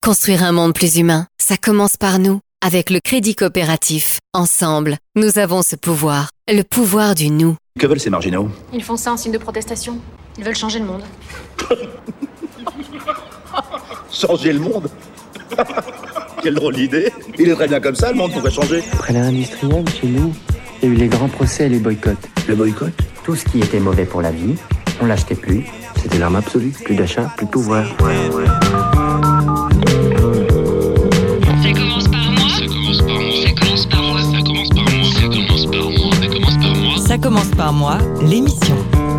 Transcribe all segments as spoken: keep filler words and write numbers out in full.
Construire un monde plus humain, ça commence par nous. Avec le Crédit Coopératif, ensemble, nous avons ce pouvoir, le pouvoir du nous. Que veulent ces marginaux? Ils font ça en signe de protestation. Ils veulent changer le monde. Changer le monde? Quelle drôle d'idée. Il est très bien comme ça, le monde pourrait changer. Après l'ère industrielle, chez nous, il y a eu les grands procès et les boycotts. Le boycott? Tout ce qui était mauvais pour la vie, on l'achetait plus. C'était l'arme absolue. Plus d'achat, plus de pouvoir. Ça commence par moi, l'émission.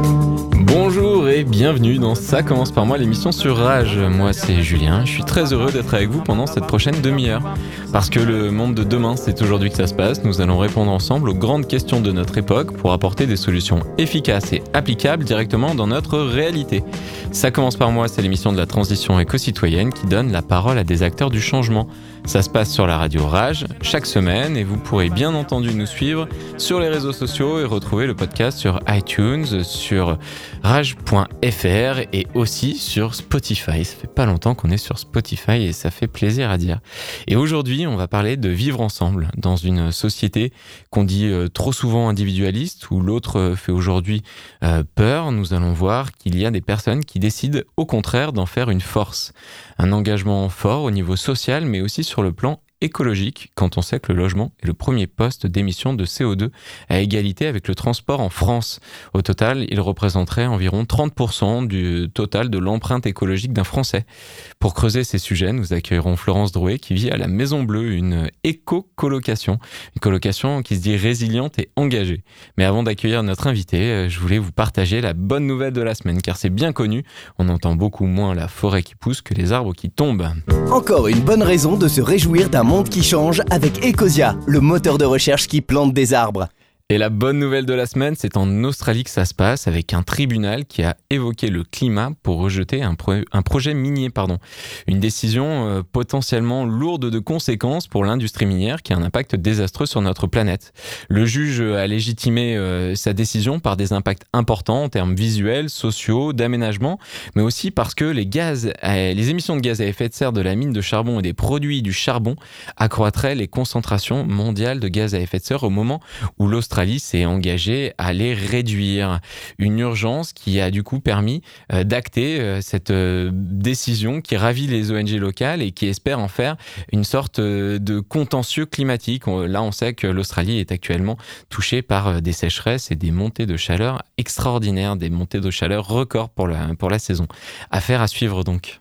Bonjour et bienvenue dans Ça commence par moi, l'émission sur Rage. Moi c'est Julien, je suis très heureux d'être avec vous pendant cette prochaine demi-heure. Parce que le monde de demain, c'est aujourd'hui que ça se passe, nous allons répondre ensemble aux grandes questions de notre époque pour apporter des solutions efficaces et applicables directement dans notre réalité. Ça commence par moi, c'est l'émission de la transition éco-citoyenne qui donne la parole à des acteurs du changement. Ça se passe sur la radio Rage chaque semaine et vous pourrez bien entendu nous suivre sur les réseaux sociaux et retrouver le podcast sur iTunes, sur rage point f r et aussi sur Spotify. Ça fait pas longtemps qu'on est sur Spotify et ça fait plaisir à dire. Et aujourd'hui, on va parler de vivre ensemble dans une société qu'on dit euh, trop souvent individualiste où l'autre euh, fait aujourd'hui euh, peur. Nous allons voir qu'il y a des personnes qui décident au contraire d'en faire une force. Un engagement fort au niveau social mais aussi sur le plan écologique, quand on sait que le logement est le premier poste d'émission de C O deux à égalité avec le transport en France. Au total, il représenterait environ trente pour cent du total de l'empreinte écologique d'un Français. Pour creuser ces sujets, nous accueillerons Florence Drouet qui vit à la Maison Bleue, une éco-colocation, une colocation qui se dit résiliente et engagée. Mais avant d'accueillir notre invité, je voulais vous partager la bonne nouvelle de la semaine, car c'est bien connu, on entend beaucoup moins la forêt qui pousse que les arbres qui tombent. Encore une bonne raison de se réjouir d'un monde qui change avec Ecosia, le moteur de recherche qui plante des arbres. Et la bonne nouvelle de la semaine, c'est en Australie que ça se passe, avec un tribunal qui a évoqué le climat pour rejeter un, pro- un projet minier. Pardon. Une décision euh, potentiellement lourde de conséquences pour l'industrie minière qui a un impact désastreux sur notre planète. Le juge a légitimé euh, sa décision par des impacts importants en termes visuels, sociaux, d'aménagement, mais aussi parce que les, gaz, euh, les émissions de gaz à effet de serre de la mine de charbon et des produits du charbon accroîtraient les concentrations mondiales de gaz à effet de serre au moment où l'Australie s'est engagée à les réduire. Une urgence qui a du coup permis euh, d'acter euh, cette euh, décision qui ravit les O N G locales et qui espère en faire une sorte euh, de contentieux climatique. On, là, on sait que l'Australie est actuellement touchée par euh, des sécheresses et des montées de chaleur extraordinaires, des montées de chaleur records pour la, pour la saison. Affaire à suivre donc.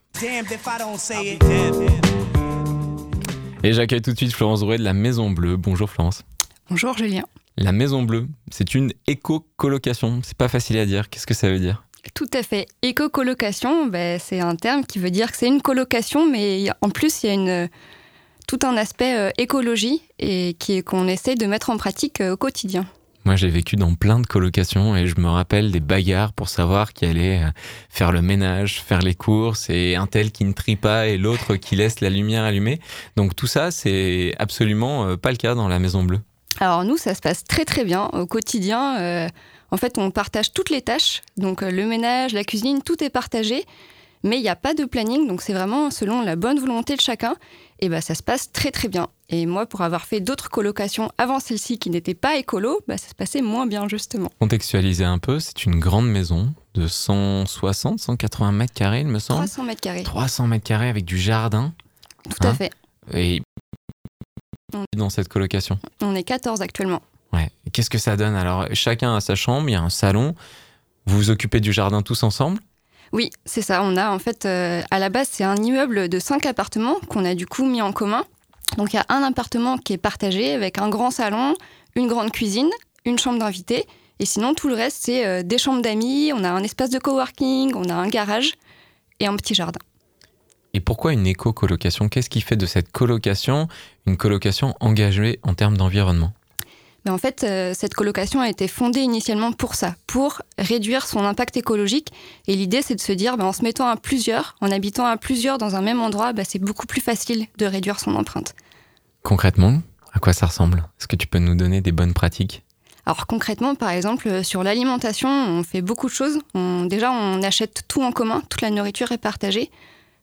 Et j'accueille tout de suite Florence Drouet de la Maison Bleue. Bonjour Florence. Bonjour Julien. La Maison Bleue, c'est une éco-colocation. C'est pas facile à dire. Qu'est-ce que ça veut dire ? Tout à fait. Éco-colocation, ben, c'est un terme qui veut dire que c'est une colocation, mais en plus, il y a une, tout un aspect euh, écologie et qui, qu'on essaie de mettre en pratique euh, au quotidien. Moi, j'ai vécu dans plein de colocations et je me rappelle des bagarres pour savoir qui allait faire le ménage, faire les courses et un tel qui ne trie pas et l'autre qui laisse la lumière allumée. Donc tout ça, c'est absolument pas le cas dans la Maison Bleue. Alors nous, ça se passe très très bien au quotidien. Euh, en fait, on partage toutes les tâches. Donc euh, le ménage, la cuisine, tout est partagé. Mais il n'y a pas de planning, donc c'est vraiment selon la bonne volonté de chacun. Et ben, ça se passe très très bien. Et moi, pour avoir fait d'autres colocations avant celle-ci qui n'étaient pas écolo, ben, ça se passait moins bien justement. Contextualiser un peu, c'est une grande maison de cent soixante, cent quatre-vingts mètres carrés, il me semble. trois cents mètres carrés. trois cents mètres carrés avec du jardin. Tout hein à fait. Et dans cette colocation. On est quatorze actuellement. Ouais. Et qu'est-ce que ça donne alors ? Chacun a sa chambre, il y a un salon. Vous vous occupez du jardin tous ensemble ? Oui, c'est ça. On a en fait, euh, à la base, c'est un immeuble de cinq appartements qu'on a du coup mis en commun. Donc il y a un appartement qui est partagé avec un grand salon, une grande cuisine, une chambre d'invités. Et sinon, tout le reste, c'est euh, des chambres d'amis. On a un espace de coworking, on a un garage et un petit jardin. Et pourquoi une éco-colocation ? Qu'est-ce qui fait de cette colocation une colocation engagée en termes d'environnement ? Ben en fait, euh, cette colocation a été fondée initialement pour ça, pour réduire son impact écologique. Et l'idée, c'est de se dire, ben, en se mettant à plusieurs, en habitant à plusieurs dans un même endroit, ben, c'est beaucoup plus facile de réduire son empreinte. Concrètement, à quoi ça ressemble ? Est-ce que tu peux nous donner des bonnes pratiques ? Alors concrètement, par exemple, sur l'alimentation, on fait beaucoup de choses. On, déjà, on achète tout en commun, toute la nourriture est partagée.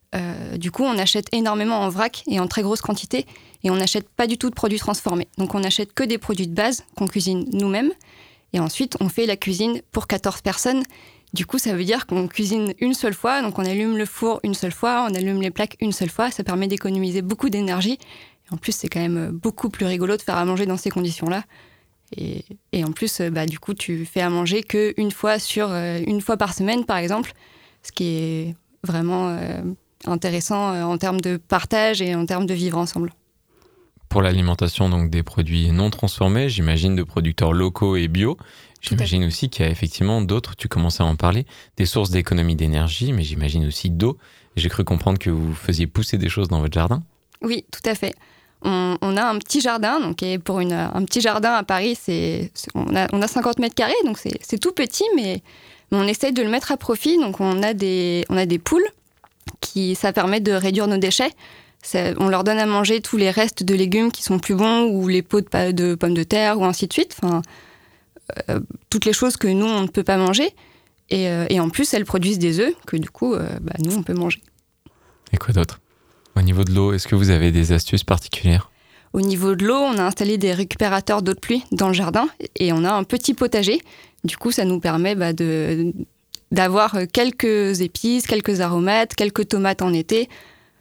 Euh, du coup, on achète énormément en vrac et en très grosse quantité et on n'achète pas du tout de produits transformés. Donc, on n'achète que des produits de base qu'on cuisine nous-mêmes et ensuite, on fait la cuisine pour quatorze personnes. Du coup, ça veut dire qu'on cuisine une seule fois, donc on allume le four une seule fois, on allume les plaques une seule fois. Ça permet d'économiser beaucoup d'énergie. Et en plus, c'est quand même beaucoup plus rigolo de faire à manger dans ces conditions-là. Et, et en plus, bah, du coup, tu fais à manger qu'une fois, sur, euh, une fois par semaine, par exemple, ce qui est vraiment... Euh, intéressant en termes de partage et en termes de vivre ensemble. Pour l'alimentation, donc des produits non transformés, j'imagine de producteurs locaux et bio. J'imagine aussi qu'il y a effectivement d'autres, tu commençais à en parler, des sources d'économie d'énergie, mais j'imagine aussi d'eau. J'ai cru comprendre que vous faisiez pousser des choses dans votre jardin. Oui, tout à fait. On, on a un petit jardin, donc et pour une, un petit jardin à Paris, c'est, c'est, on, a, on a cinquante mètres carrés, donc c'est, c'est tout petit, mais, mais on essaye de le mettre à profit. Donc on a des, on a des poules. Qui, ça permet de réduire nos déchets. Ça, on leur donne à manger tous les restes de légumes qui sont plus bons ou les pots de, de pommes de terre ou ainsi de suite. Enfin, euh, toutes les choses que nous, on ne peut pas manger. Et, euh, et en plus, elles produisent des œufs que du coup, euh, bah, nous, on peut manger. Et quoi d'autre ? Au niveau de l'eau, est-ce que vous avez des astuces particulières ? Au niveau de l'eau, on a installé des récupérateurs d'eau de pluie dans le jardin et on a un petit potager. Du coup, ça nous permet bah, de... d'avoir quelques épices, quelques aromates, quelques tomates en été.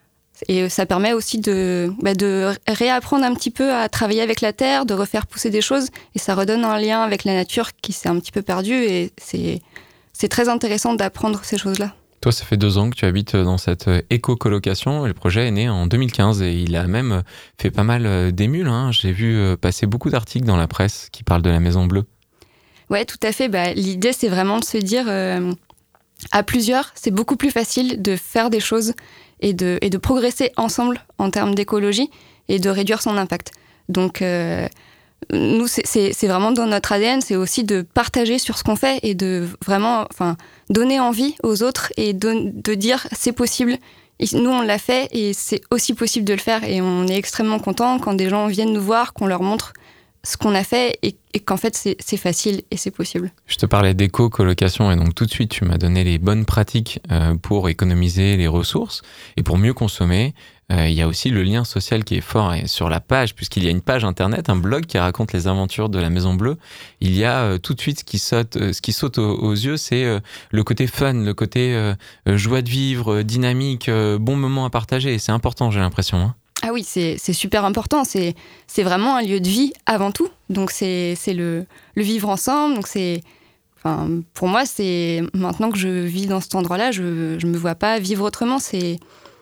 Et ça permet aussi de, bah de réapprendre un petit peu à travailler avec la terre, de refaire pousser des choses. Et ça redonne un lien avec la nature qui s'est un petit peu perdu. Et c'est, c'est très intéressant d'apprendre ces choses-là. Toi, ça fait deux ans que tu habites dans cette éco-colocation. Et le projet est né en deux mille quinze et il a même fait pas mal d'émules. Hein. J'ai vu passer beaucoup d'articles dans la presse qui parlent de la Maison Bleue. Ouais, tout à fait. Bah, l'idée, c'est vraiment de se dire, euh, à plusieurs, c'est beaucoup plus facile de faire des choses et de, et de progresser ensemble en termes d'écologie et de réduire son impact. Donc, euh, nous, c'est, c'est, c'est vraiment dans notre A D N, c'est aussi de partager sur ce qu'on fait et de vraiment enfin, donner envie aux autres et de, de dire c'est possible. Et nous, on l'a fait et c'est aussi possible de le faire. Et on est extrêmement contents quand des gens viennent nous voir, qu'on leur montre ce qu'on a fait et, et qu'en fait c'est, c'est facile et c'est possible. Je te parlais d'éco-colocation et donc tout de suite tu m'as donné les bonnes pratiques euh, pour économiser les ressources et pour mieux consommer. Euh, il y a aussi le lien social qui est fort et sur la page, puisqu'il y a une page internet, un blog qui raconte les aventures de la Maison Bleue. Il y a euh, tout de suite ce qui saute, euh, ce qui saute aux, aux yeux, c'est euh, le côté fun, le côté euh, joie de vivre, dynamique, euh, bon moment à partager. Et c'est important, j'ai l'impression. Hein. Ah oui, c'est, c'est super important. C'est, c'est vraiment un lieu de vie avant tout. Donc, c'est, c'est le, le vivre ensemble. Donc, c'est, enfin, pour moi, c'est maintenant que je vis dans cet endroit-là, je ne me vois pas vivre autrement. C'est,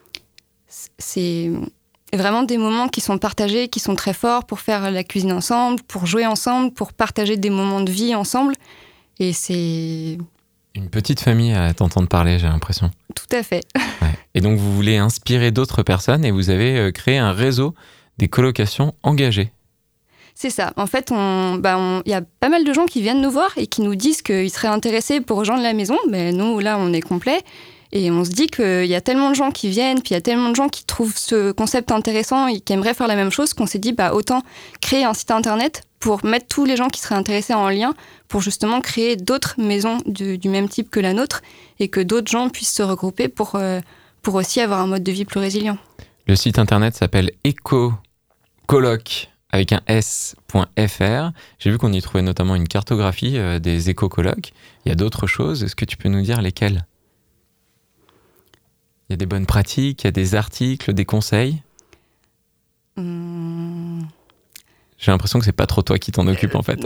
c'est vraiment des moments qui sont partagés, qui sont très forts pour faire la cuisine ensemble, pour jouer ensemble, pour partager des moments de vie ensemble. Et c'est... Une petite famille à t'entendre parler, j'ai l'impression. Tout à fait. Ouais. Et donc, vous voulez inspirer d'autres personnes et vous avez créé un réseau des colocations engagées. C'est ça. En fait, on, bah on, y a pas mal de gens qui viennent nous voir et qui nous disent qu'ils seraient intéressés pour rejoindre la maison. Mais nous, là, on est complet. Et on se dit qu'il y a tellement de gens qui viennent, puis il y a tellement de gens qui trouvent ce concept intéressant et qui aimeraient faire la même chose, qu'on s'est dit bah, autant créer un site internet pour mettre tous les gens qui seraient intéressés en lien, pour justement créer d'autres maisons du, du même type que la nôtre et que d'autres gens puissent se regrouper pour, euh, pour aussi avoir un mode de vie plus résilient. Le site internet s'appelle éco-coloc avec un s.fr. J'ai vu qu'on y trouvait notamment une cartographie euh, des éco-colocs. Il y a d'autres choses. Est-ce que tu peux nous dire lesquelles ? Il y a des bonnes pratiques, il y a des articles, des conseils. Mmh. J'ai l'impression que c'est pas trop toi qui t'en occupe en fait.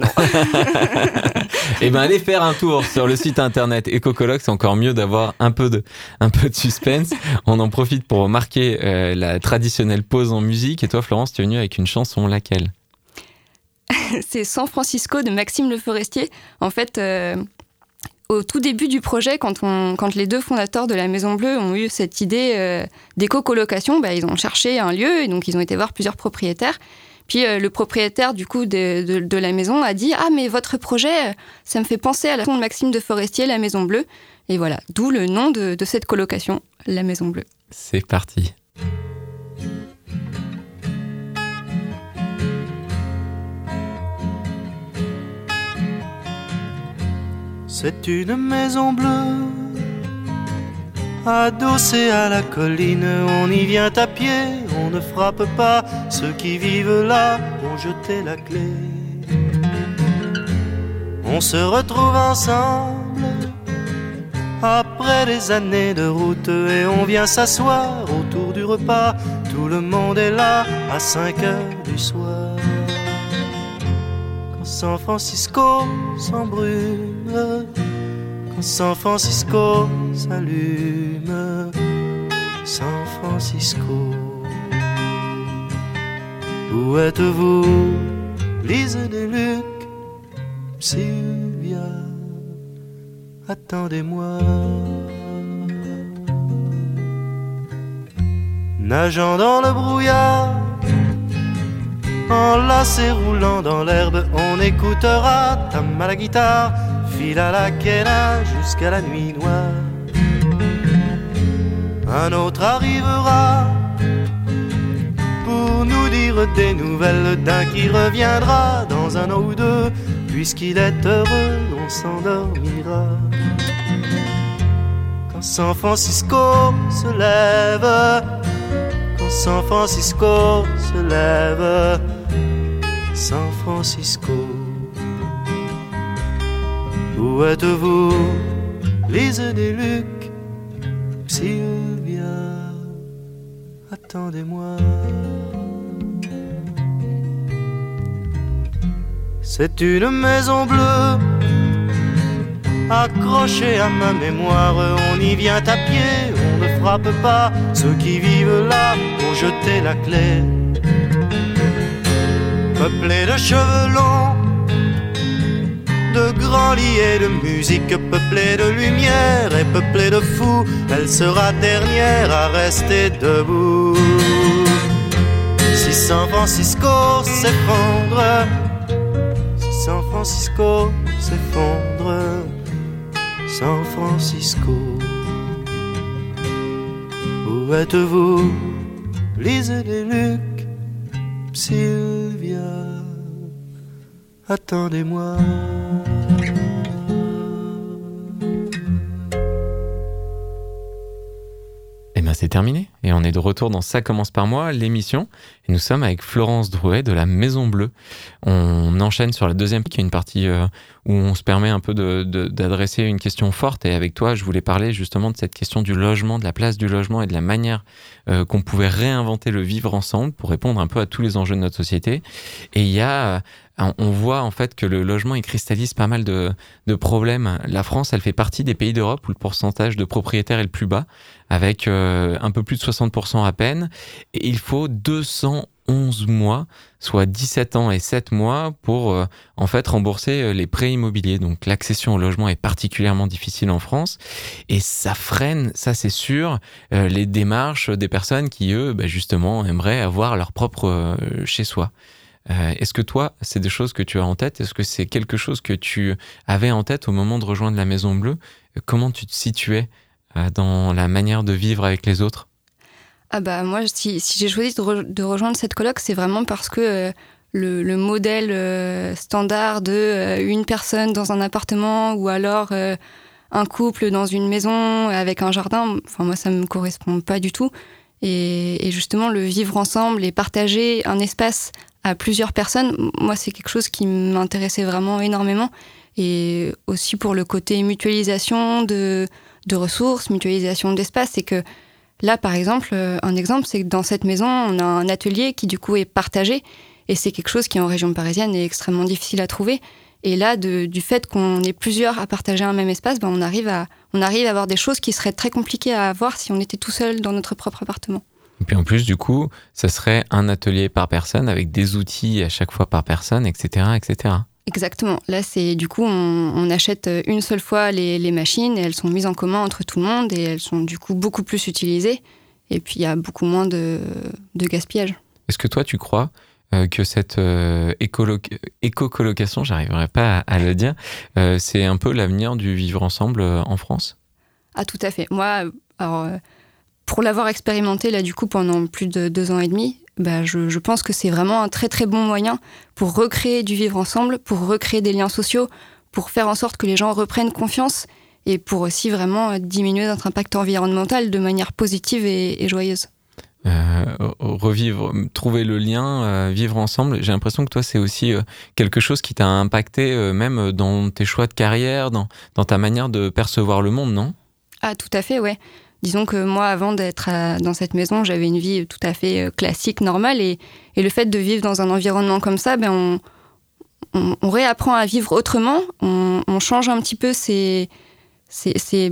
Eh ben allez faire un tour sur le site internet EcoColoc, c'est encore mieux d'avoir un peu de, un peu de suspense. On en profite pour marquer euh, la traditionnelle pause en musique. Et toi Florence, tu es venue avec une chanson, laquelle ? C'est San Francisco de Maxime Le Forestier. En fait... Euh... Au tout début du projet, quand, on, quand les deux fondateurs de la Maison Bleue ont eu cette idée euh, d'éco-colocation, bah, ils ont cherché un lieu et donc ils ont été voir plusieurs propriétaires. Puis euh, le propriétaire du coup de, de, de la maison a dit « Ah mais votre projet, ça me fait penser à la chanson de Maxime de Forestier, la Maison Bleue ». Et voilà, d'où le nom de, de cette colocation, la Maison Bleue. C'est parti. C'est une maison bleue Adossé à la colline, on y vient à pied, on ne frappe pas. Ceux qui vivent là ont jeté la clé. On se retrouve ensemble après des années de route et on vient s'asseoir autour du repas. Tout le monde est là à cinq heures du soir. Quand San Francisco s'embrume, quand San Francisco s'allume, San Francisco. Où êtes-vous, Lise Deluc, Sylvia, attendez-moi. Nageant dans le brouillard, enlacé roulant dans l'herbe, on écoutera tam à la guitare, fil à la quena jusqu'à la nuit noire. Un autre arrivera pour nous dire des nouvelles d'un qui reviendra dans un an ou deux. Puisqu'il est heureux, on s'endormira. Quand San Francisco se lève, quand San Francisco se lève, San Francisco. Où êtes-vous, Lise Deluc, Sylvia, attendez-moi. C'est une maison bleue, accrochée à ma mémoire. On y vient à pied, on ne frappe pas. Ceux qui vivent là ont jeté la clé. Peuplée de cheveux longs, de grands lits et de musique, peuplée de lumière et peuplée de fous, elle sera dernière à rester debout. Si San Francisco s'effondre, San Francisco s'effondre, San Francisco. Où êtes-vous, Lise Deluc, Sylvia, attendez-moi. Eh bien c'est terminé, et on est de retour dans Ça commence par moi, l'émission, et nous sommes avec Florence Drouet de la Maison Bleue. On enchaîne sur la deuxième, qui est une partie euh, où on se permet un peu de, de, d'adresser une question forte, et avec toi, je voulais parler justement de cette question du logement, de la place du logement et de la manière euh, qu'on pouvait réinventer le vivre ensemble pour répondre un peu à tous les enjeux de notre société. Et il y a... On voit en fait que le logement il cristallise pas mal de, de problèmes. La France, elle fait partie des pays d'Europe où le pourcentage de propriétaires est le plus bas, avec euh, un peu plus de soixante pour cent à peine. Et il faut deux cent onze mois, soit dix-sept ans et sept mois, pour euh, en fait rembourser les prêts immobiliers. Donc l'accession au logement est particulièrement difficile en France et ça freine, ça c'est sûr, euh, les démarches des personnes qui eux, bah, justement, aimeraient avoir leur propre euh, chez soi. Euh, est-ce que toi, c'est des choses que tu as en tête ? Est-ce que c'est quelque chose que tu avais en tête au moment de rejoindre la Maison Bleue ? Comment tu te situais euh, dans la manière de vivre avec les autres ? Ah bah moi, si, si j'ai choisi de, re, de rejoindre cette coloc, c'est vraiment parce que euh, le, le modèle euh, standard de euh, une personne dans un appartement ou alors euh, un couple dans une maison avec un jardin, enfin moi ça me correspond pas du tout. Et, et justement, le vivre ensemble et partager un espace à plusieurs personnes, moi, c'est quelque chose qui m'intéressait vraiment énormément. Et aussi pour le côté mutualisation de, de ressources, mutualisation d'espace, c'est que là, par exemple, un exemple, c'est que dans cette maison, on a un atelier qui, du coup, est partagé. Et c'est quelque chose qui, en région parisienne, est extrêmement difficile à trouver. Et là, de, du fait qu'on est plusieurs à partager un même espace, ben on, arrive à, on arrive à avoir des choses qui seraient très compliquées à avoir si on était tout seul dans notre propre appartement. Et puis en plus, du coup, ça serait un atelier par personne avec des outils à chaque fois par personne, et cetera, et cetera. Exactement. Là, c'est du coup, on, on achète une seule fois les, les machines et elles sont mises en commun entre tout le monde et elles sont du coup beaucoup plus utilisées. Et puis, il y a beaucoup moins de, de gaspillage. Est-ce que toi, tu crois euh, que cette euh, écolo- éco-colocation, j'arriverai pas à, à le dire, euh, c'est un peu l'avenir du vivre ensemble euh, en France ? Ah, tout à fait. Moi, alors, euh, pour l'avoir expérimenté là, du coup, pendant plus de deux ans et demi, bah, je, je pense que c'est vraiment un très très bon moyen pour recréer du vivre ensemble, pour recréer des liens sociaux, pour faire en sorte que les gens reprennent confiance et pour aussi vraiment diminuer notre impact environnemental de manière positive et, et joyeuse. Euh, revivre, trouver le lien, euh, vivre ensemble. J'ai l'impression que toi, c'est aussi euh, quelque chose qui t'a impacté euh, même dans tes choix de carrière, dans, dans ta manière de percevoir le monde, non ? Ah, tout à fait, ouais. Disons que moi, avant d'être à, dans cette maison, j'avais une vie tout à fait euh, classique, normale, et, et le fait de vivre dans un environnement comme ça, ben on, on, on réapprend à vivre autrement, on, on change un petit peu ses, ses, ses,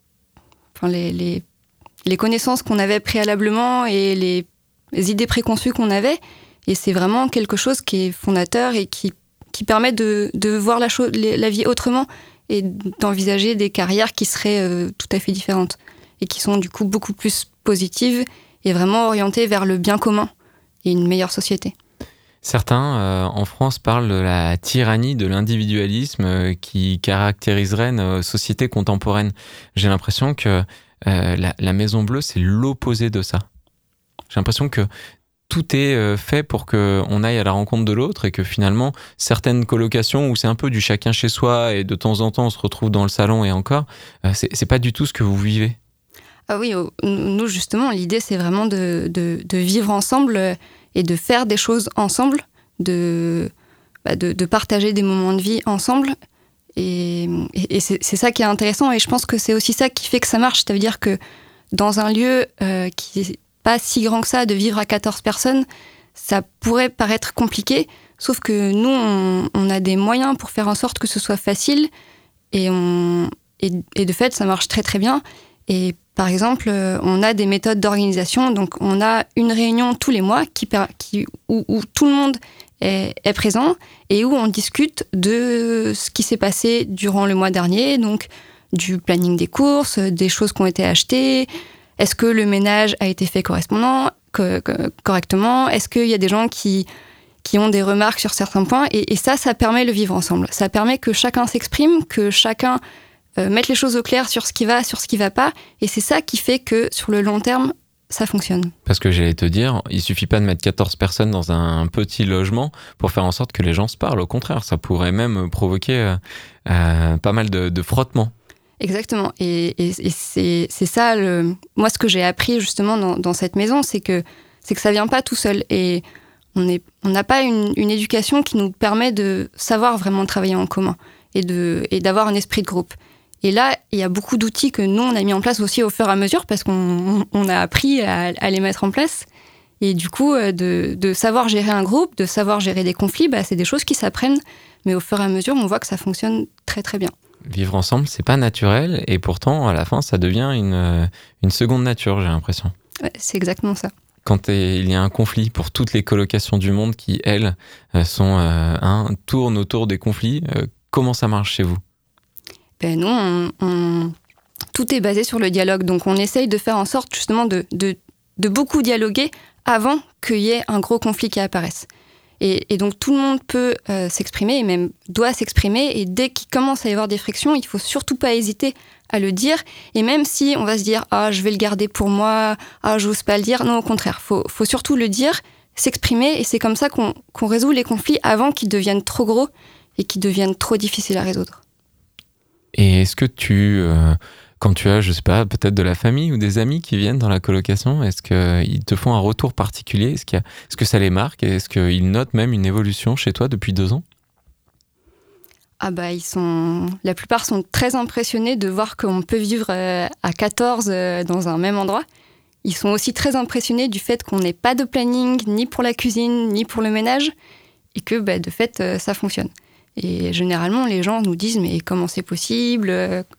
enfin les, les les connaissances qu'on avait préalablement et les, les idées préconçues qu'on avait. Et c'est vraiment quelque chose qui est fondateur et qui, qui permet de, de voir la, chose, la vie autrement et d'envisager des carrières qui seraient euh, tout à fait différentes et qui sont du coup beaucoup plus positives et vraiment orientées vers le bien commun et une meilleure société. Certains, euh, en France, parlent de la tyrannie de l'individualisme euh, qui caractériserait nos sociétés contemporaines. J'ai l'impression que Euh, la, la Maison Bleue, c'est l'opposé de ça. J'ai l'impression que tout est euh, fait pour qu'on aille à la rencontre de l'autre et que finalement, certaines colocations où c'est un peu du chacun chez soi et de temps en temps on se retrouve dans le salon et encore, euh, c'est, c'est pas du tout ce que vous vivez. Ah oui, nous justement, l'idée c'est vraiment de, de, de vivre ensemble et de faire des choses ensemble, de, bah de, de partager des moments de vie ensemble. Et, et, et c'est, c'est ça qui est intéressant, et je pense que c'est aussi ça qui fait que ça marche. Ça veut dire que dans un lieu euh, qui n'est pas si grand que ça, de vivre à quatorze personnes, ça pourrait paraître compliqué, sauf que nous, on, on a des moyens pour faire en sorte que ce soit facile, et, on, et, et de fait, ça marche très très bien. Et par exemple, on a des méthodes d'organisation, donc on a une réunion tous les mois qui, qui, où, où tout le monde est, est présent et où on discute de ce qui s'est passé durant le mois dernier, donc du planning des courses, des choses qui ont été achetées, est-ce que le ménage a été fait correspondant, co- co- correctement, est-ce qu'il y a des gens qui, qui ont des remarques sur certains points, et, et ça, ça permet le vivre ensemble. Ça permet que chacun s'exprime, que chacun euh, mette les choses au clair sur ce qui va, sur ce qui va pas, et c'est ça qui fait que sur le long terme, ça fonctionne. Parce que j'allais te dire, il suffit pas de mettre quatorze personnes dans un petit logement pour faire en sorte que les gens se parlent. Au contraire, ça pourrait même provoquer euh, euh, pas mal de, de frottements. Exactement. Et, et, et c'est, c'est ça, le... moi, ce que j'ai appris justement dans, dans cette maison, c'est que, c'est que ça vient pas tout seul. Et on est, on n'a pas une, une éducation qui nous permet de savoir vraiment travailler en commun et, de, et d'avoir un esprit de groupe. Et là, il y a beaucoup d'outils que nous, on a mis en place aussi au fur et à mesure parce qu'on on a appris à, à les mettre en place. Et du coup, de, de savoir gérer un groupe, de savoir gérer des conflits, bah, c'est des choses qui s'apprennent. Mais au fur et à mesure, on voit que ça fonctionne très, très bien. Vivre ensemble, c'est pas naturel. Et pourtant, à la fin, ça devient une, une seconde nature, j'ai l'impression. Ouais, c'est exactement ça. Quand il y a un conflit pour toutes les colocations du monde qui, elles, sont, euh, hein, tournent autour des conflits, euh, comment ça marche chez vous ? Ben nous, on, on, tout est basé sur le dialogue. Donc, on essaye de faire en sorte, justement, de, de, de beaucoup dialoguer avant qu'il y ait un gros conflit qui apparaisse. Et, et donc, tout le monde peut euh, s'exprimer, et même doit s'exprimer. Et dès qu'il commence à y avoir des frictions, il ne faut surtout pas hésiter à le dire. Et même si on va se dire « Ah, je vais le garder pour moi. Ah, j'ose pas le dire. » Non, au contraire, il faut, faut surtout le dire, s'exprimer. Et c'est comme ça qu'on, qu'on résout les conflits avant qu'ils deviennent trop gros et qu'ils deviennent trop difficiles à résoudre. Et est-ce que tu, euh, quand tu as, je sais pas, peut-être de la famille ou des amis qui viennent dans la colocation, est-ce qu'ils te font un retour particulier ? Est-ce, qu'il y a, est-ce que ça les marque ? Est-ce qu'ils notent même une évolution chez toi depuis deux ans ? Ah bah ils sont, la plupart sont très impressionnés de voir qu'on peut vivre euh, à quatorze euh, dans un même endroit. Ils sont aussi très impressionnés du fait qu'on n'ait pas de planning ni pour la cuisine ni pour le ménage et que bah, de fait euh, ça fonctionne. Et généralement, les gens nous disent « mais comment c'est possible ?»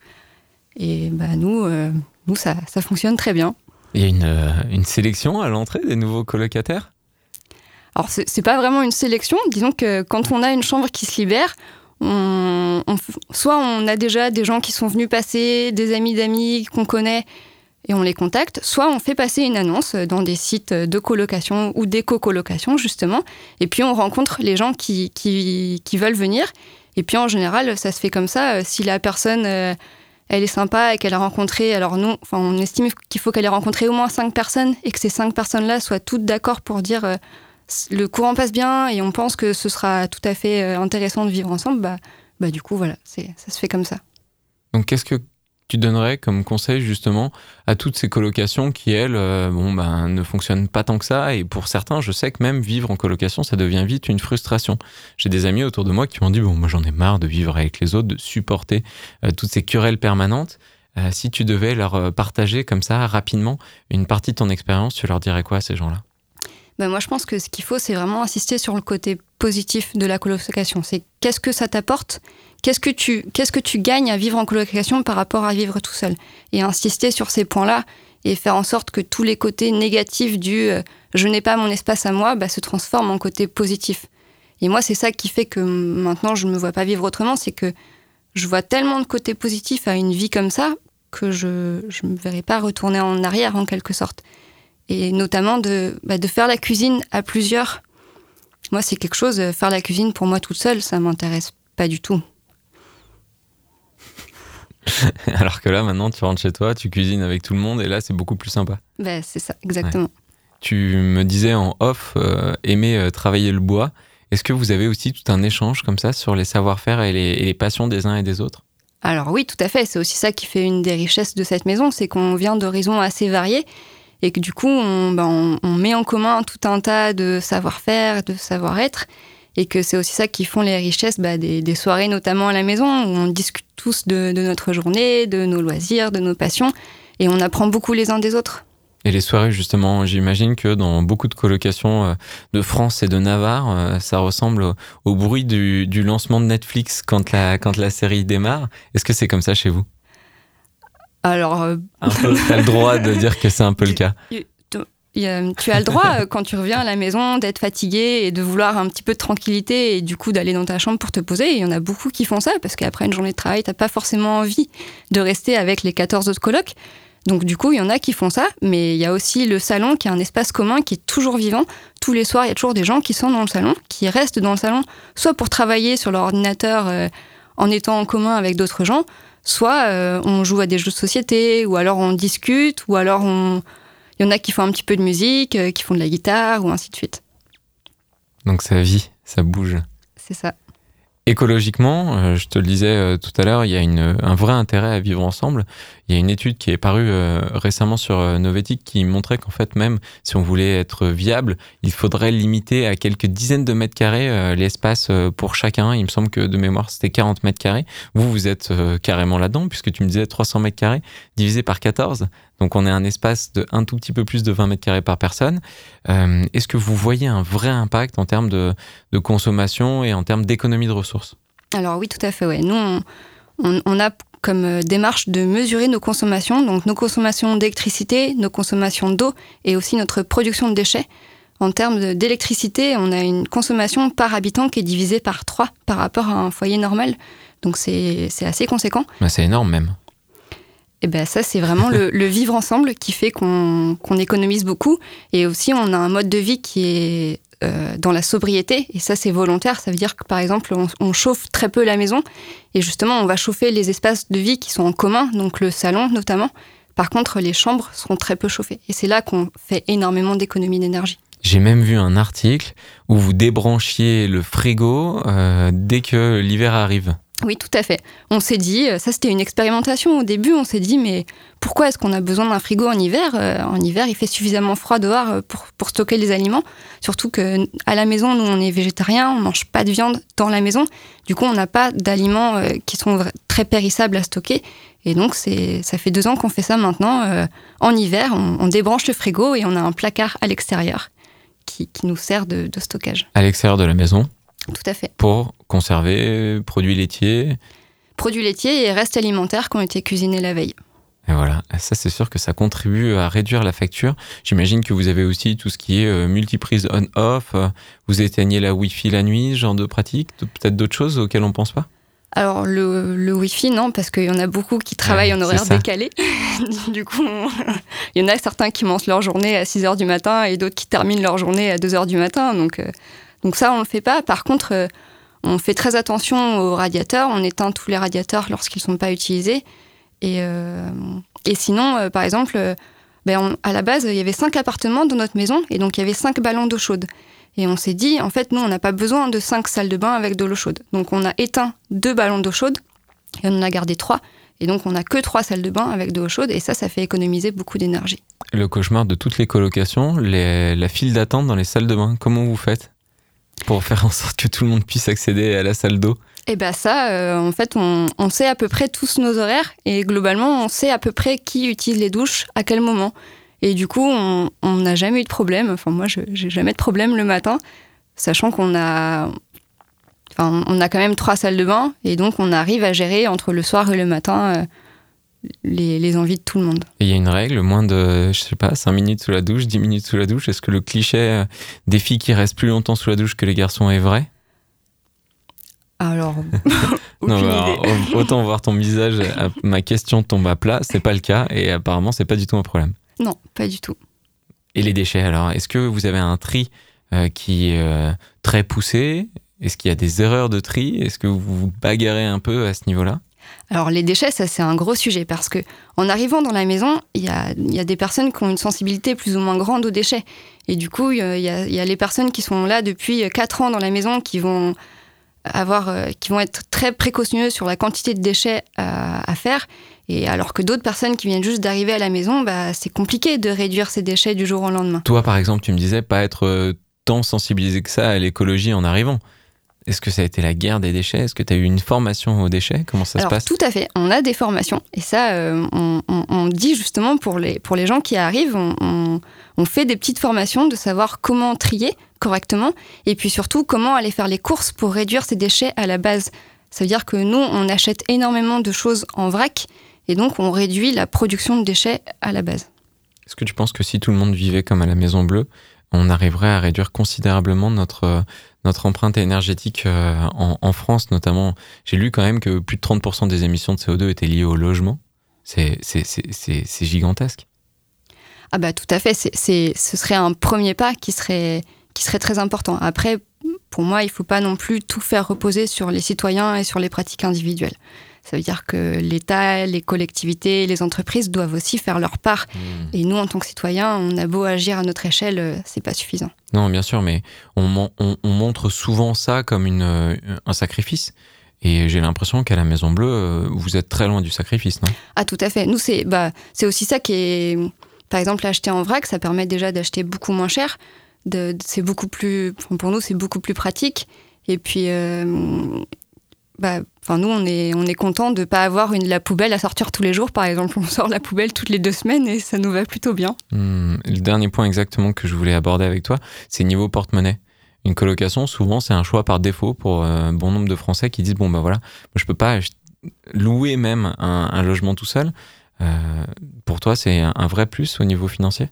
Et bah, nous, euh, nous ça, ça fonctionne très bien. Il y a une, euh, une sélection à l'entrée des nouveaux colocataires ? Alors, c'est, c'est pas vraiment une sélection. Disons que quand on a une chambre qui se libère, on, on, soit on a déjà des gens qui sont venus passer, des amis d'amis qu'on connaît, et on les contacte, soit on fait passer une annonce dans des sites de colocation ou d'éco-colocation, justement, et puis on rencontre les gens qui, qui, qui veulent venir. Et puis en général, ça se fait comme ça. Si la personne, euh, elle est sympa et qu'elle a rencontré, alors nous, enfin, on estime qu'il faut qu'elle ait rencontré au moins cinq personnes et que ces cinq personnes-là soient toutes d'accord pour dire euh, le courant passe bien et on pense que ce sera tout à fait intéressant de vivre ensemble, bah, bah du coup, voilà, c'est, ça se fait comme ça. Donc qu'est-ce que tu donnerais comme conseil justement à toutes ces colocations qui, elles, euh, bon, ben, ne fonctionnent pas tant que ça? Et pour certains, je sais que même vivre en colocation, ça devient vite une frustration. J'ai des amis autour de moi qui m'ont dit « Bon, moi j'en ai marre de vivre avec les autres, de supporter euh, toutes ces querelles permanentes. Euh, si tu devais leur partager comme ça, rapidement, une partie de ton expérience, tu leur dirais quoi à ces gens-là ?» Ben moi, je pense que ce qu'il faut, c'est vraiment insister sur le côté positif de la colocation. C'est qu'est-ce que ça t'apporte ? Qu'est-ce que tu, qu'est-ce que tu gagnes à vivre en colocation par rapport à vivre tout seul ? Et insister sur ces points-là et faire en sorte que tous les côtés négatifs du euh, « je n'ai pas mon espace à moi » bah, se transforment en côté positif. Et moi, c'est ça qui fait que maintenant, je ne me vois pas vivre autrement, c'est que je vois tellement de côtés positifs à une vie comme ça que je ne me verrai pas retourner en arrière en quelque sorte. Et notamment de, bah, de faire la cuisine à plusieurs. Moi, c'est quelque chose, faire la cuisine pour moi toute seule, ça m'intéresse pas du tout. Alors que là, maintenant, tu rentres chez toi, tu cuisines avec tout le monde, et là, c'est beaucoup plus sympa. Bah, c'est ça, exactement. Ouais. Tu me disais en off, euh, aimer euh, travailler le bois. Est-ce que vous avez aussi tout un échange comme ça sur les savoir-faire et les, et les passions des uns et des autres ? Alors oui, tout à fait. C'est aussi ça qui fait une des richesses de cette maison, c'est qu'on vient d'horizons assez variés. Et que du coup, on, ben on, on met en commun tout un tas de savoir-faire, de savoir-être, et que c'est aussi ça qui font les richesses bah, des, des soirées, notamment à la maison, où on discute tous de, de notre journée, de nos loisirs, de nos passions, et on apprend beaucoup les uns des autres. Et les soirées, justement, j'imagine que dans beaucoup de colocations de France et de Navarre, ça ressemble au, au bruit du, du lancement de Netflix quand la, quand la série démarre. Est-ce que c'est comme ça chez vous ? Alors, euh... tu as le droit de dire que c'est un peu le cas. Tu as le droit, quand tu reviens à la maison, d'être fatigué et de vouloir un petit peu de tranquillité et du coup d'aller dans ta chambre pour te poser. Il y en a beaucoup qui font ça parce qu'après une journée de travail, tu n'as pas forcément envie de rester avec les quatorze autres colocs. Donc du coup, il y en a qui font ça, mais il y a aussi le salon qui est un espace commun qui est toujours vivant. Tous les soirs, il y a toujours des gens qui sont dans le salon, qui restent dans le salon, soit pour travailler sur leur ordinateur euh, en étant en commun avec d'autres gens, soit euh, on joue à des jeux de société, ou alors on discute, ou alors on... il y en a qui font un petit peu de musique, euh, qui font de la guitare, ou ainsi de suite. Donc ça vit, ça bouge. C'est ça. Écologiquement, euh, je te le disais euh, tout à l'heure, il y a une, un vrai intérêt à vivre ensemble. Il y a une étude qui est parue euh, récemment sur euh, Novetic qui montrait qu'en fait, même si on voulait être viable, il faudrait limiter à quelques dizaines de mètres carrés euh, l'espace euh, pour chacun. Il me semble que de mémoire, c'était quarante mètres carrés. Vous, vous êtes euh, carrément là-dedans, puisque tu me disais trois cents mètres carrés divisé par quatorze. Donc on est un espace de un tout petit peu plus de vingt mètres carrés par personne. Euh, est-ce que vous voyez un vrai impact en termes de, de consommation et en termes d'économie de ressources ? Alors oui, tout à fait. Ouais. Nous, on, on, on a comme démarche de mesurer nos consommations, donc nos consommations d'électricité, nos consommations d'eau et aussi notre production de déchets. En termes d'électricité, on a une consommation par habitant qui est divisée par trois par rapport à un foyer normal. Donc c'est, c'est assez conséquent. Bah, c'est énorme même. Et ben ça, c'est vraiment le, le vivre ensemble qui fait qu'on, qu'on économise beaucoup. Et aussi, on a un mode de vie qui est euh, dans la sobriété. Et ça, c'est volontaire. Ça veut dire que, par exemple, on, on chauffe très peu la maison. Et justement, on va chauffer les espaces de vie qui sont en commun, donc le salon notamment. Par contre, les chambres seront très peu chauffées. Et c'est là qu'on fait énormément d'économies d'énergie. J'ai même vu un article où vous débranchiez le frigo euh, dès que l'hiver arrive. Oui, tout à fait. On s'est dit, ça c'était une expérimentation au début, on s'est dit mais pourquoi est-ce qu'on a besoin d'un frigo en hiver ? En hiver, il fait suffisamment froid dehors pour, pour stocker les aliments. Surtout qu'à la maison, nous on est végétariens, on ne mange pas de viande dans la maison. Du coup, on n'a pas d'aliments qui sont très périssables à stocker. Et donc, c'est, ça fait deux ans qu'on fait ça maintenant. Euh, en hiver, on, on débranche le frigo et on a un placard à l'extérieur qui, qui nous sert de, de stockage. À l'extérieur de la maison ? Tout à fait. Pour conserver produits laitiers. Produits laitiers et restes alimentaires qui ont été cuisinés la veille. Et voilà, ça c'est sûr que ça contribue à réduire la facture. J'imagine que vous avez aussi tout ce qui est euh, multiprise on-off, euh, vous éteignez la Wi-Fi la nuit, ce genre de pratique, peut-être d'autres choses auxquelles on ne pense pas ? Alors le, le Wi-Fi, non, parce qu'il y en a beaucoup qui travaillent ouais, en horaire décalé. Du coup, on... il y en a certains qui commencent leur journée à six heures du matin et d'autres qui terminent leur journée à deux heures du matin, donc... Euh... Donc ça, on ne le fait pas. Par contre, euh, on fait très attention aux radiateurs. On éteint tous les radiateurs lorsqu'ils ne sont pas utilisés. Et, euh, et sinon, euh, par exemple, euh, ben on, à la base, il y avait cinq appartements dans notre maison. Et donc, il y avait cinq ballons d'eau chaude. Et on s'est dit, en fait, nous, on n'a pas besoin de cinq salles de bain avec de l'eau chaude. Donc, on a éteint deux ballons d'eau chaude et on en a gardé trois. Et donc, on n'a que trois salles de bain avec de l'eau chaude et ça, ça fait économiser beaucoup d'énergie. Le cauchemar de toutes les colocations, les, la file d'attente dans les salles de bain, comment vous faites pour faire en sorte que tout le monde puisse accéder à la salle d'eau? Et bien ça, euh, en fait, on, on sait à peu près tous nos horaires et globalement, on sait à peu près qui utilise les douches, à quel moment. Et du coup, on n'a jamais eu de problème. Enfin, moi, je n'ai jamais de problème le matin, sachant qu'on a... Enfin, on a quand même trois salles de bain et donc on arrive à gérer entre le soir et le matin euh, les, les envies de tout le monde. Et il y a une règle, moins de, je sais pas, cinq minutes sous la douche, dix minutes sous la douche. Est-ce que le cliché des filles qui restent plus longtemps sous la douche que les garçons est vrai? Alors, aucune non, idée. Alors, autant voir ton visage, ma question tombe à plat, c'est pas le cas et apparemment c'est pas du tout un problème. Non, pas du tout. Et les déchets alors, est-ce que vous avez un tri euh, qui est euh, très poussé? Est-ce qu'il y a des erreurs de tri? Est-ce que vous vous bagarrez un peu à ce niveau-là? Alors les déchets, ça c'est un gros sujet parce que en arrivant dans la maison, il y a, y a des personnes qui ont une sensibilité plus ou moins grande aux déchets. Et du coup, il y a, y a les personnes qui sont là depuis quatre ans dans la maison qui vont avoir, euh, qui vont être très précautionneuses sur la quantité de déchets à, à faire. Et alors que d'autres personnes qui viennent juste d'arriver à la maison, bah, c'est compliqué de réduire ces déchets du jour au lendemain. Toi, par exemple, tu me disais pas être euh, tant sensibilisé que ça à l'écologie en arrivant. Est-ce que ça a été la guerre des déchets? Est-ce que tu as eu une formation aux déchets? Comment ça Alors, se passe? Tout à fait. On a des formations. Et ça, euh, on, on, on dit justement pour les, pour les gens qui arrivent, on, on, on fait des petites formations de savoir comment trier correctement et puis surtout comment aller faire les courses pour réduire ces déchets à la base. Ça veut dire que nous, on achète énormément de choses en vrac et donc on réduit la production de déchets à la base. Est-ce que tu penses que si tout le monde vivait comme à la Maison Bleue, on arriverait à réduire considérablement notre, notre empreinte énergétique en, en France notamment? J'ai lu quand même que plus de trente pour cent des émissions de C O deux étaient liées au logement. C'est, c'est, c'est, c'est, c'est gigantesque. Ah bah tout à fait, c'est, c'est, ce serait un premier pas qui serait, qui serait très important. Après, pour moi, il ne faut pas non plus tout faire reposer sur les citoyens et sur les pratiques individuelles. Ça veut dire que l'État, les collectivités, les entreprises doivent aussi faire leur part. Mmh. Et nous, en tant que citoyens, on a beau agir à notre échelle, c'est pas suffisant. Non, bien sûr, mais on, on, on montre souvent ça comme une, un sacrifice. Et j'ai l'impression qu'à la Maison Bleue, vous êtes très loin du sacrifice, non? Ah, tout à fait. Nous, c'est, bah, c'est aussi ça qui est... Par exemple, acheter en vrac, ça permet déjà d'acheter beaucoup moins cher. De, c'est beaucoup plus... Pour nous, c'est beaucoup plus pratique. Et puis... Euh, Bah, enfin, nous, on est, on est content de ne pas avoir une, la poubelle à sortir tous les jours. Par exemple, on sort la poubelle toutes les deux semaines et ça nous va plutôt bien. Mmh, le dernier point exactement que je voulais aborder avec toi, c'est niveau porte-monnaie. Une colocation, souvent, c'est un choix par défaut pour un bon nombre de Français qui disent « Bon, bah voilà, moi, je ne peux pas louer même un, un logement tout seul. Euh, » Pour toi, c'est un, un vrai plus au niveau financier?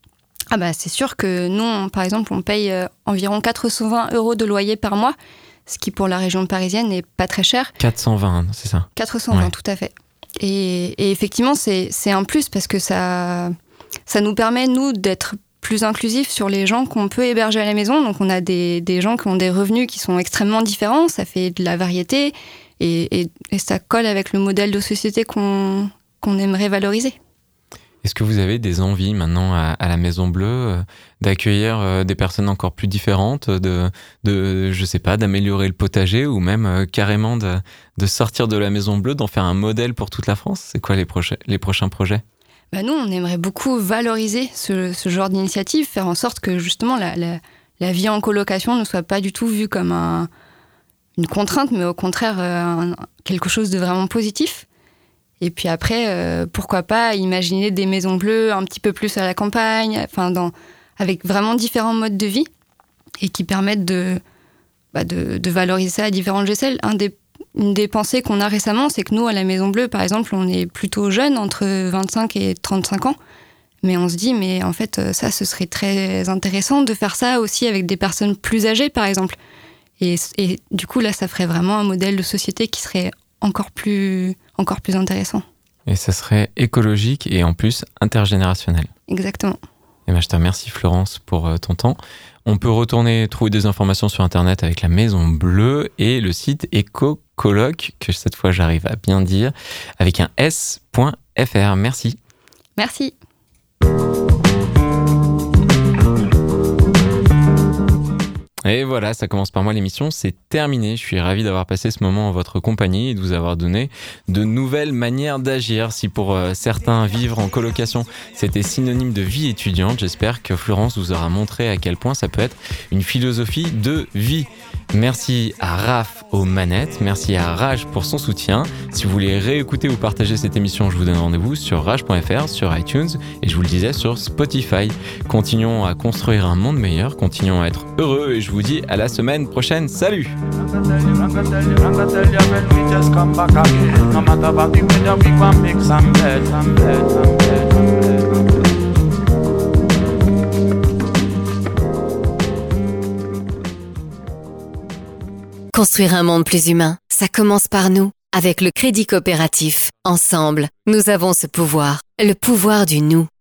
Ah bah, c'est sûr que nous, on, par exemple, on paye euh, environ quatre cent vingt euros de loyer par mois. Ce qui, pour la région parisienne, n'est pas très cher. quatre cent vingt, c'est ça? quatre cent vingt, ouais. Tout à fait. Et, et effectivement, c'est, c'est un plus parce que ça, ça nous permet, nous, d'être plus inclusifs sur les gens qu'on peut héberger à la maison. Donc, on a des, des gens qui ont des revenus qui sont extrêmement différents. Ça fait de la variété et, et, et ça colle avec le modèle de société qu'on, qu'on aimerait valoriser. Est-ce que vous avez des envies maintenant à, à la Maison Bleue euh, d'accueillir euh, des personnes encore plus différentes, de, de, je sais pas, d'améliorer le potager ou même euh, carrément de, de sortir de la Maison Bleue, d'en faire un modèle pour toute la France? C'est quoi les, prochains, les prochains projets? Bah nous, on aimerait beaucoup valoriser ce, ce genre d'initiative, faire en sorte que justement la, la, la vie en colocation ne soit pas du tout vue comme un, une contrainte, mais au contraire euh, un, quelque chose de vraiment positif. Et puis après, euh, pourquoi pas imaginer des maisons bleues un petit peu plus à la campagne, enfin dans, avec vraiment différents modes de vie et qui permettent de, bah de, de valoriser ça à différentes échelles. Un des, une des pensées qu'on a récemment, c'est que nous, à la Maison Bleue, par exemple, on est plutôt jeunes, entre vingt-cinq et trente-cinq ans. Mais on se dit, mais en fait, ça, ce serait très intéressant de faire ça aussi avec des personnes plus âgées, par exemple. Et, et du coup, là, ça ferait vraiment un modèle de société qui serait encore plus, encore plus intéressant. Et ça serait écologique et en plus intergénérationnel. Exactement. Et ben, je te remercie Florence pour ton temps. On peut retourner trouver des informations sur Internet avec la Maison Bleue et le site EcoColoc, que cette fois j'arrive à bien dire, avec un S point F R. Merci. Merci. Et voilà, ça commence par moi l'émission, c'est terminé. Je suis ravi d'avoir passé ce moment en votre compagnie et de vous avoir donné de nouvelles manières d'agir. Si pour euh, certains, vivre en colocation, c'était synonyme de vie étudiante, j'espère que Florence vous aura montré à quel point ça peut être une philosophie de vie. Merci à Raph aux manettes, merci à Rage pour son soutien. Si vous voulez réécouter ou partager cette émission, je vous donne rendez-vous sur rage point f r, sur iTunes et je vous le disais sur Spotify. Continuons à construire un monde meilleur, continuons à être heureux et je vous dis à la semaine prochaine. Salut! Construire un monde plus humain, ça commence par nous. Avec le Crédit Coopératif, ensemble, nous avons ce pouvoir, le pouvoir du nous.